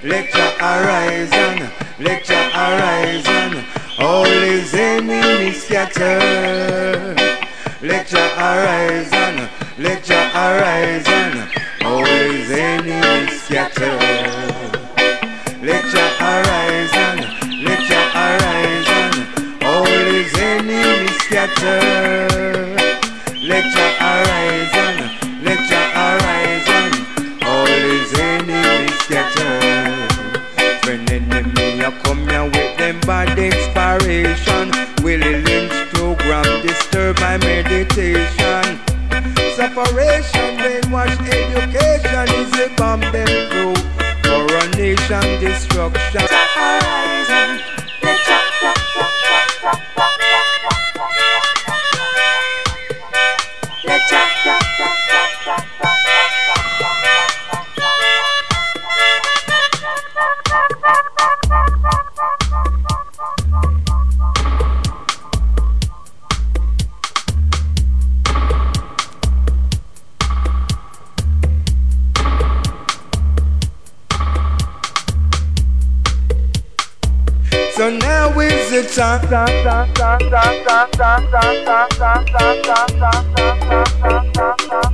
let your horizon, let your horizon, all his enemies scatter. Let your horizon, let your horizon, all his enemies scatter. Let your horizon, let your horizon, all his enemies scatter. Let your horizon, let your horizon, all his enemies scatter. When enemy a come here with them bad inspiration, Willie Lynch program disturb my meditation. Separation, brainwash, education is a bomb them through for a nation destruction. Horizon, let your so now is the time.